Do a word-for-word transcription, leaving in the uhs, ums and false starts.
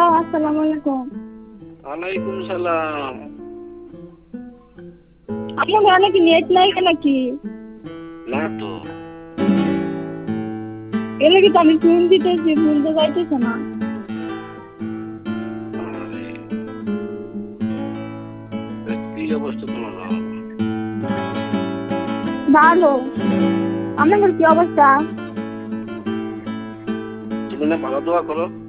Hello, আসসালামু আলাইকুম। ওয়ালাইকুম সালাম। আপনার ফোনে কি নেট নাই নাকি? না তো। এলে কি আমি ফোন দিতেছি, ফোন তো যাইতেছে না। আরে, কি অবস্থা তোমার? ভালো। আপনাদের কি অবস্থা? তুমি না ভালো দোয়া করো।